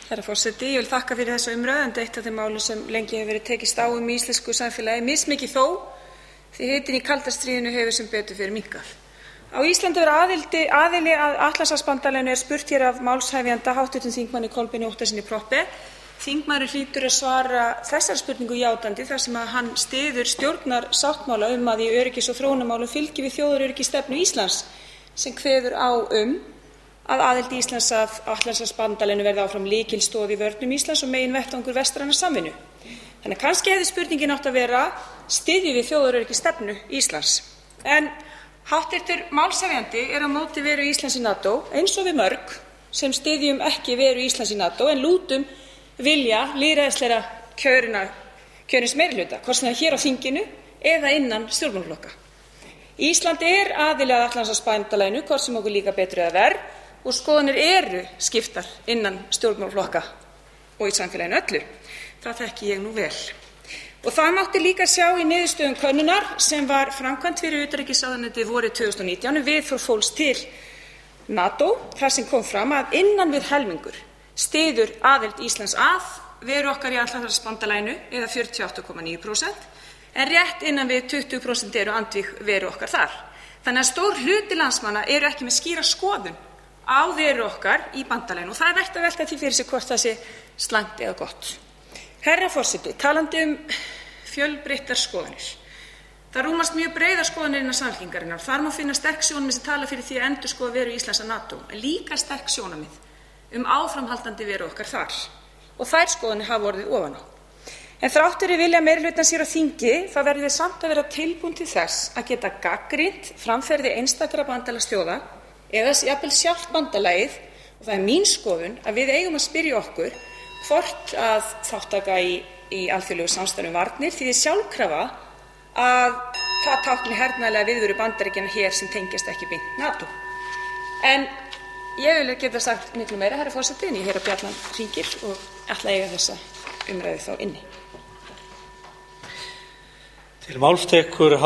Herra forseti, ég vil þakka fyrir þessa umræðu enda eitt af þeim málum sem lengi hefur verið tekist á í íslensku samfélagi, mismikið þó, því hitinn í kalda stríðinu hefur sem betur fyrir minnkað. Á Íslandi aðili að Atlantshafsbandalaginu spurt hér af málshefjanda hv. þingmanni Kolbeini Óttarssyni Proppé. Þingmaðurinn hlýtur að svara þessari spurningu játandi þar sem að hann styður stjórnarsáttmála að í öryggis- og þróunarmálum fylgi við þjóðaröryggisstefnu Íslands sem kveður á að aðild Íslands að Atlantshafsbandalaginu verði áfram lykilstoð í vörnum Íslands og meginvettvangur vestrænar samvinnu. Þannig að kannski hefði spurningin átt að vera: styðjum við þjóðaröryggisstefnu Íslands? En hv. málshefjandi á móti veru Íslands í NATO, eins og við mörg sem styðjum ekki veru Íslands í NATO en lútum vilja lýðræðislega kjörins meirihluta, hvort sem það er hér á þinginu eða innan stjórnmálaflokka. Ísland aðili að Atlantshafsbandalaginu, hvort sem okkur líkar betur eða verr, og skoðanir eru skiptar innan stjórnmálaflokka og í samfélaginu öllu. Það þekki ég nú vel. Og það mátti líka sjá í niðurstöðum könnunar sem var framkvæmd fyrir utanríkisráðuneytið vorið 2019 viðhorf fólks til NATO, þar sem kom fram að innan við helmingur styður aðild Íslands að veru okkar í Atlantshafsbandalaginu eða 48,9%, en rétt innan við 20% eru andvíg veru okkar þar. Þannig að stór hluti landsmanna eru ekki með skýra skoðun á veru okkar í bandalaginu og það vert að velta því fyrir sig hvort það sé slæmt eða gott. Herra forseti, talandi fjölbreyttar skoðanir. Það rúmast mjög breiðar skoðanir innan Samfylkingarinnar. Þar má finna sterk sjónarmið sem tala fyrir því að endurskoða veru Íslands að NATO, en líka sterk sjónarmið áframhaldandi veru okkar þar. Og þær skoðanir hafa orðið ofan á. En þrátt fyrir vilja meirihlutans hér á þingi, þá verðum við samt að vera tilbúin til þess að geta gagnrýnt framferði einstakra bandalagsþjóða eða jafnvel sjálft bandalagið, og það er mín skoðun að við eigum að spyrja okkur hvort að þátttaka í alþjóðlegu samstarfi um varnir þýðir sjálfkrafa að það tákni hernaðarlega viðveru Bandaríkjanna hér sem tengjast ekki beint NATO. En ég vil geta sagt miklu meira, herra forseti, en ég heyri að bjallan hringir og ætla að eiga þessa umræðu þá inni. Til máls tekur